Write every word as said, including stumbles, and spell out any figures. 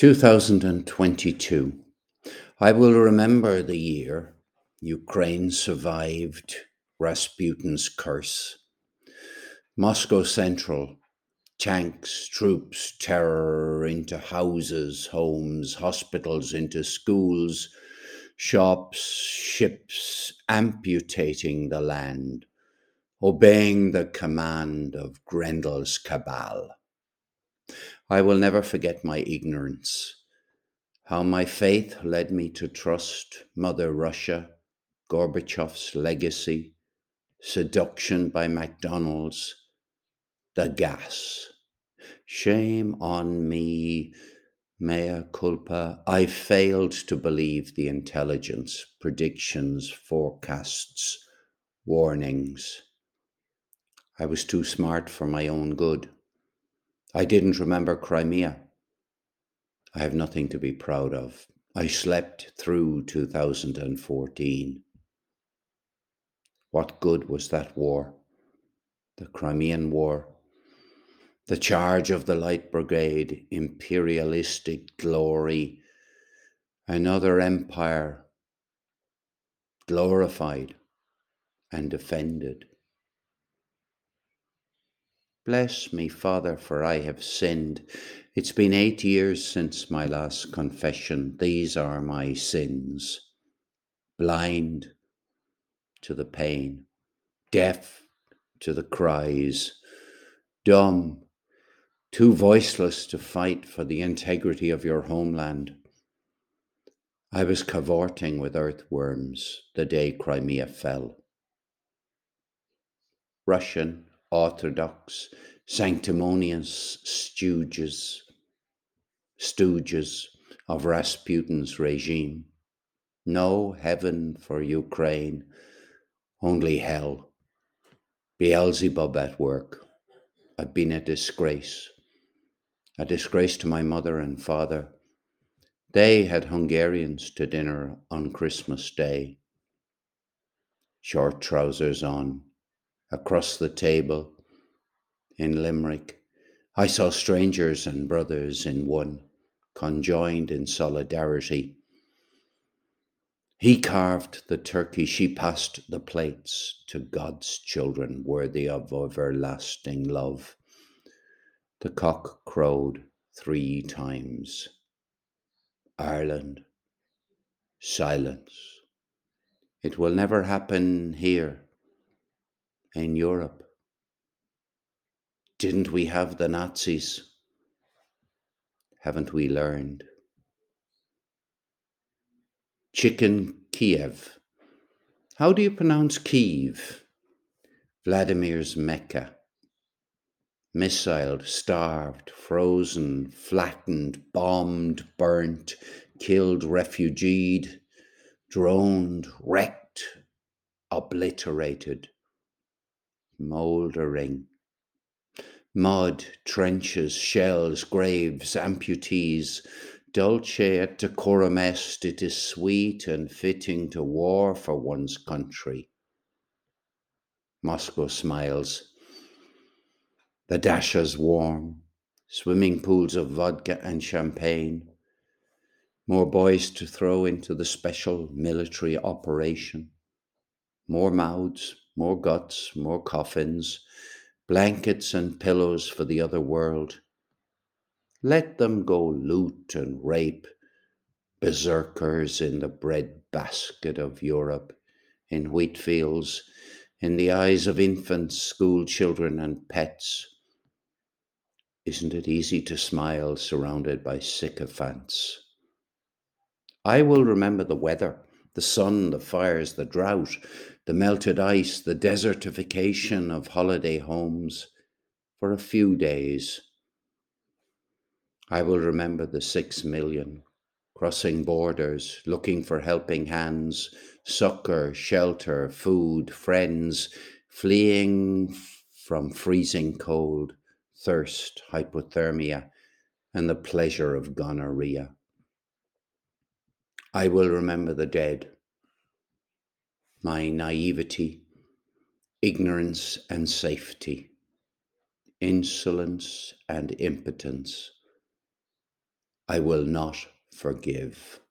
two thousand twenty-two. I will remember the year Ukraine survived Rasputin's curse. Moscow Central, tanks, troops, terror into houses, homes, hospitals, into schools, shops, ships, amputating the land, obeying the command of Grendel's cabal. I will never forget my ignorance. How my faith led me to trust Mother Russia, Gorbachev's legacy, seduction by McDonald's, the gas. Shame on me, mea culpa. I failed to believe the intelligence, predictions, forecasts, warnings. I was too smart for my own good. I didn't remember Crimea. I have nothing to be proud of. I slept through two thousand fourteen. What good was that war? The Crimean War. The charge of the Light Brigade, imperialistic glory. Another empire glorified and defended. Bless me, Father, for I have sinned. It's been eight years since my last confession. These are my sins. Blind to the pain, deaf to the cries, dumb, too voiceless to fight for the integrity of your homeland. I was cavorting with earthworms the day Crimea fell. Russian, Orthodox, sanctimonious stooges, stooges of Rasputin's regime. No heaven for Ukraine, only hell. Beelzebub at work. I've been a disgrace. A disgrace to my mother and father. They had Hungarians to dinner on Christmas Day. Short trousers on, across the table, in Limerick, I saw strangers and brothers in one, conjoined in solidarity. He carved the turkey, she passed the plates to God's children worthy of everlasting love. The cock crowed three times. Ireland, silence. It will never happen here in Europe. Didn't we have the Nazis? Haven't we learned? Chicken Kiev. How do you pronounce Kiev? Vladimir's Mecca. Missiled, starved, frozen, flattened, bombed, burnt, killed, refugeed, droned, wrecked, obliterated, mouldering. Mud, trenches, shells, graves, amputees. Dulce et decorum est, it is sweet and fitting to war for one's country. Moscow smiles. The dashas warm, swimming pools of vodka and champagne. More boys to throw into the special military operation. More mouths, more guts, more coffins, blankets and pillows for the other world. Let them go loot and rape, berserkers in the bread basket of Europe, in wheat fields, in the eyes of infants, school children and pets. Isn't it easy to smile surrounded by sycophants? I will remember the weather, the sun, the fires, the drought, the melted ice, the desertification of holiday homes for a few days. I will remember the six million crossing borders, looking for helping hands, succor, shelter, food, friends, fleeing from freezing cold, thirst, hypothermia, and the pleasure of gonorrhea. I will remember the dead, my naivety, ignorance and safety, insolence and impotence, I will not forgive.